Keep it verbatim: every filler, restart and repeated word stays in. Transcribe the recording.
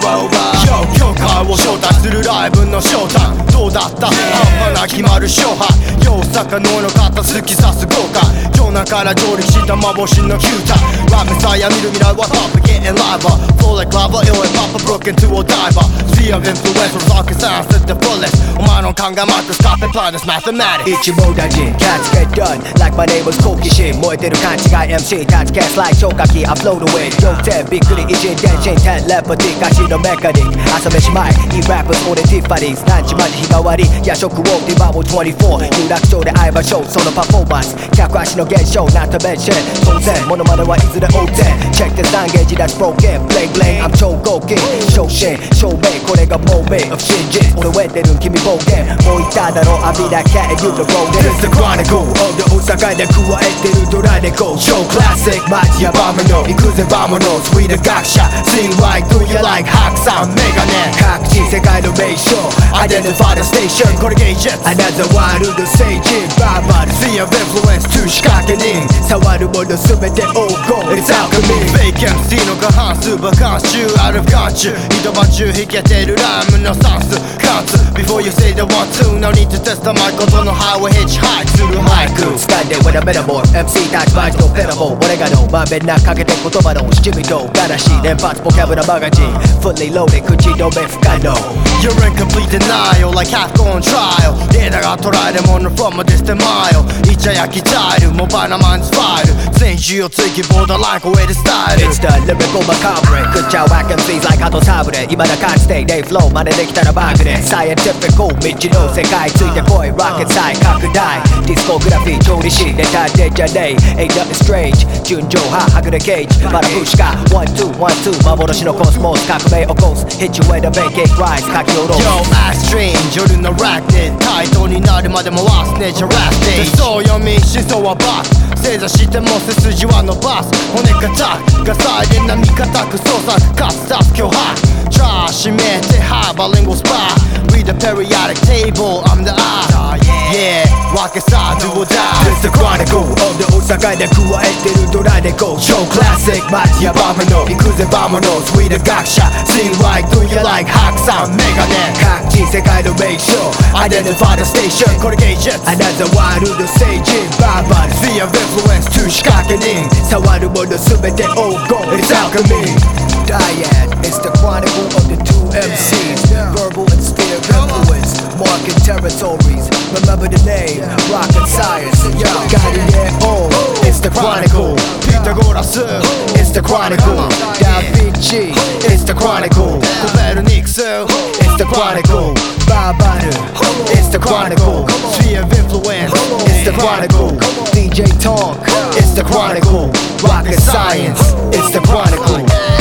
Yo 教会を招待するライブのショータイムどうだった半端な決まる勝敗よ大阪のの方突き刺す豪華城南から上陸した幻のキュータラップさや見る未来は Pop getting liver Flow like lava ill and pop broke into a diver Sphere of influence with rocket science at the fullest お前の考えマイクロスコーピックプラネスマテマティック一網打尽 Cats get done Like my name was 好奇心燃えてる勘違い エムシー Touch cats like 消火器 I float away よてんびっくり一日電信テレパティ歌詞のメカニック朝飯前いいラップ俺ティファニーズランチマジ日替わり夜食をディバーをにじゅうよん有楽町で会えましょうそのパフォーマンス客足の現象なんとメンション当然モノマネはいずれ大手 Check this language that's broken Bling bling I'm 超合金昇進証明これが moment of 真実俺ウェてる君暴言もう言っただろ浴びなきゃ and you the road This the chronicle of the 大阪で加えてるドラ猫超クラシックマジヤバムの行くぜバムのスウィード学者 Sing like do you like 白山メガネ各地世界の名所 Identify the station これゲージェット Another world the stageバーバル Sphere of influence to 仕掛け人触るもの全て黄金 It's alchemy Fake エムシー の過半数バカンス中 Out of country 一晩中弾けてるライムの算数カンツ Before you say the one two No need to test the mic ことのハイウェイ hitchhike するハイク掴んで with a metaphor エムシー たちマジのペラボ俺がのまんべんなかけて言葉の七味とガラシ連発ボキャブラマガジン Fully loaded 口止め不可能 You're in complete denial like half on trial データが捉えるもの from a distant mile イチャ焼きタイルモバイルマンズファイル全種を追記ボーダーライン超えるスタイル It's the lyrical macabre 食っちゃう whack エムシー like ハトサブレ今だかつて They flow 真似できたらバグで Scientifical 未知の世界ついてこい Rocket side 拡大ディスコグラフィー調理師ネタでじゃねえ Ain't nothing strange 純情派はぐれケージまだプッシュか One two one two 幻のコスモス革命起こす Hit you with a pancake rise 書き下ろす Yo ass strange 夜のラックでタイトになるまで回すねじゃラステージそう読み思想はバス正座しても背筋は伸ばす骨硬くがサイレンな味方く捜索かつ出す脅迫 Try 閉めてハーバリンゴスパー Read the periodic table I'm the I Yeah Rocket side do or die This the chronicle of the 大阪で加えてるドラ猫超クラシックマジヤバムの行くぜバムのスウィード学者 Sing like do you like 白山メガネ各地世界の名所 Identify the station これゲージェット Another world the stageバーバル Sphere of influence to 仕掛け人触るもの全て黄金 It's alchemy Dyad It's the chronicle of the two エムシー Verbal and sphere of influence Marking territories Remember the name Rocket science Yo got it yeah oh It's the chronicle Pythagoras It's the chronicle Da Vinci It's the chronicle Copernicus It's the chronicle Babalu It's the chronicle Sphere of influence It's the chronicle D J Tonk It's the chronicle Rocket science It's the chronicle